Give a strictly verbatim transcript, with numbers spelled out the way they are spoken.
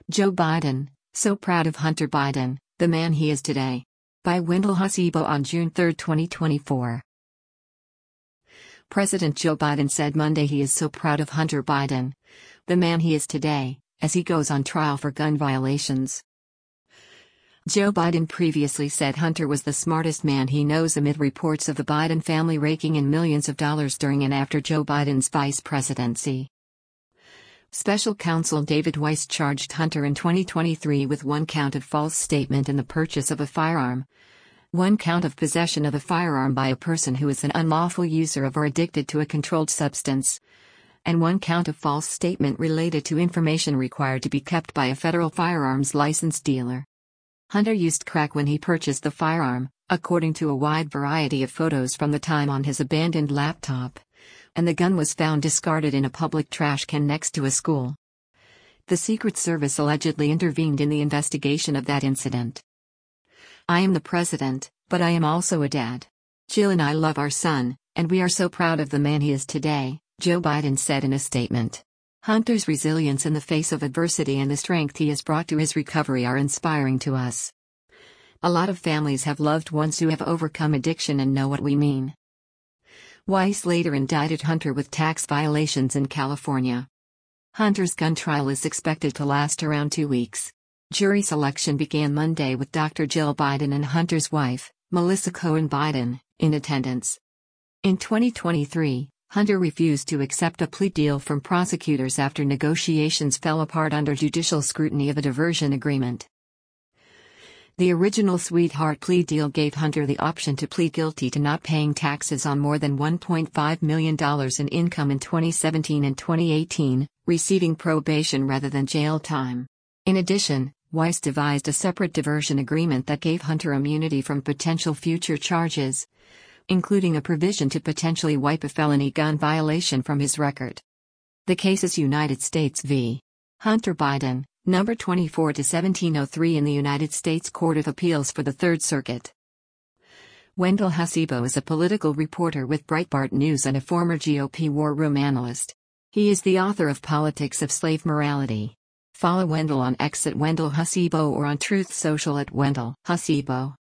Joe Biden, so proud of Hunter Biden, the man he is today. By Wendell Hasibo on June third, twenty twenty-four. President Joe Biden said Monday he is so proud of Hunter Biden, the man he is today, as he goes on trial for gun violations. Joe Biden previously said Hunter was the smartest man he knows amid reports of the Biden family raking in millions of dollars during and after Joe Biden's vice presidency. Special counsel David Weiss charged Hunter in twenty twenty-three with one count of false statement in the purchase of a firearm, one count of possession of a firearm by a person who is an unlawful user of or addicted to a controlled substance, and one count of false statement related to information required to be kept by a federal firearms license dealer. Hunter used crack when he purchased the firearm, according to a wide variety of photos from the time on his abandoned laptop, and the gun was found discarded in a public trash can next to a school. The Secret Service allegedly intervened in the investigation of that incident. "I am the president, but I am also a dad. Jill and I love our son, and we are so proud of the man he is today," Joe Biden said in a statement. Hunter's resilience in the face of adversity and the strength he has brought to his recovery are inspiring to us. A lot of families have loved ones who have overcome addiction and know what we mean. Weiss later indicted Hunter with tax violations in California. Hunter's gun trial is expected to last around two weeks. Jury selection began Monday with Doctor Jill Biden and Hunter's wife, Melissa Cohen Biden, in attendance. In twenty twenty-three, Hunter refused to accept a plea deal from prosecutors after negotiations fell apart under judicial scrutiny of a diversion agreement. The original sweetheart plea deal gave Hunter the option to plead guilty to not paying taxes on more than one point five million dollars in income in twenty seventeen and twenty eighteen, receiving probation rather than jail time. In addition, Weiss devised a separate diversion agreement that gave Hunter immunity from potential future charges, including a provision to potentially wipe a felony gun violation from his record. The case is United States v. Hunter Biden, number twenty-four to seventeen oh three in the United States Court of Appeals for the Third Circuit. Wendell Hasibo is a political reporter with Breitbart News and a former G O P war room analyst. He is the author of Politics of Slave Morality. Follow Wendell on X at Wendell Hasibo or on Truth Social at Wendell Hasibo.